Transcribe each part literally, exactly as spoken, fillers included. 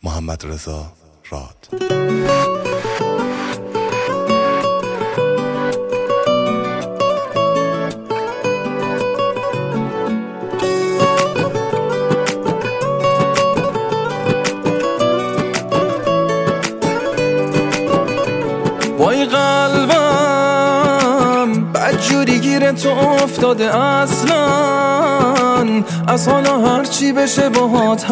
محمد رضا راد. وای قلبم بدجوری گیره تو افتاده اصلا، از حالا هرچی بشه باهات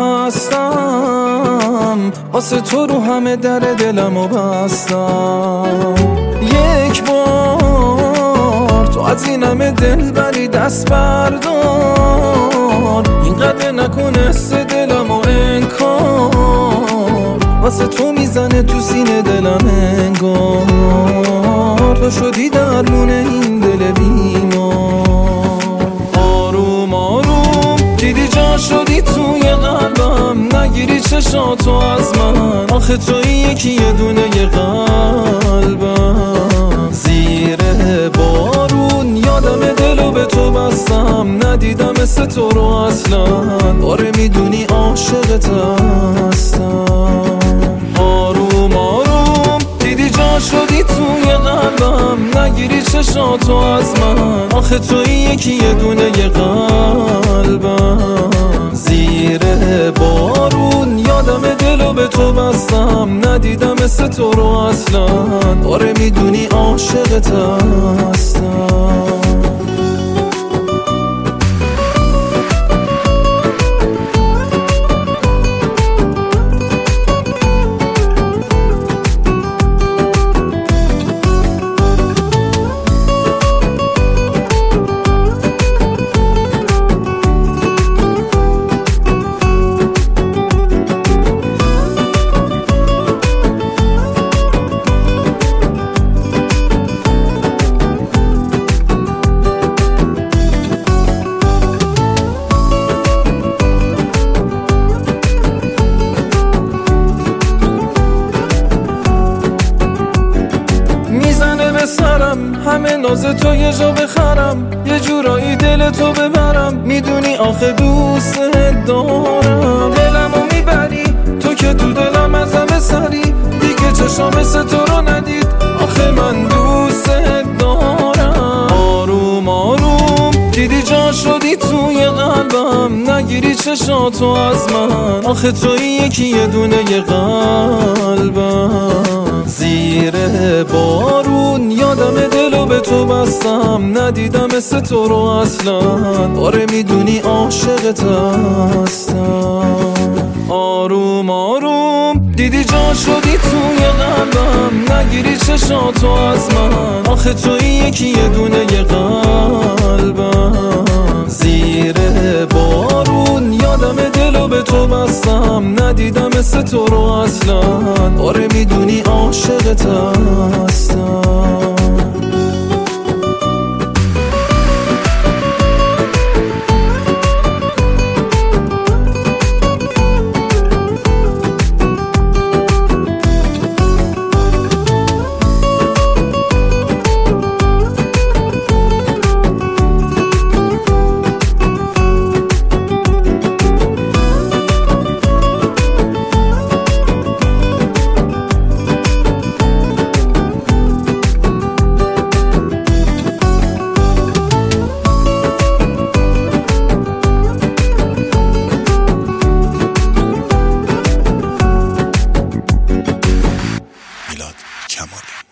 هستم، واسه تو رو همه در دلمو بستم. یک بار تو از این همه دل بری دست بردار، اینقدر نکن حس دلمو انکار، واسه تو میزنه تو سینه دلم انگار، تو شدی درمون این دل بیمار. آروم آروم دیدی جا شدی توی قلبم، نگیری چشاتو از من، آخه توی یکی یه دونه یه قلبم. زیر بارون یادم دلو به تو بستم، ندیدم مثل تو رو اصلا، آره میدونی عاشقت هستم. آروم آروم دیدی جا شدی توی قلبم، نگیری چشاتو از من، آخه توی یکی یه دونه یه قلبم. زیر بارون یادم دلو به تو بستم، ندیدم مثل تو رو اصلا، آره میدونی عاشقت هستم. سرم همه ناز تو یه جا بخرم، یه جورایی دل تو ببرم، میدونی آخه دوست دارم. دلمو میبری تو که تو دلم از همه سری، دیگه چشام مثل تو رو ندید، آخه من دوست دارم. آروم آروم دیدی جا شدی توی قلبم، نگیری چشاتو از من، آخه توی یکی یه دونه یه قلبم. زیر بارون یادم دلو به تو بستم، ندیدم مثل تو رو اصلا، آره میدونی عاشقت هستم. آروم آروم دیدی جا شدی توی قلبم، نگیری چشاتو از من، آخه توی یکی یه دونه یه قلبم. زیر بارون یادم دلو به تو بستم، ندیدم مثل تو رو اصلا، آره میدونی عاشقت هستم. کمالی.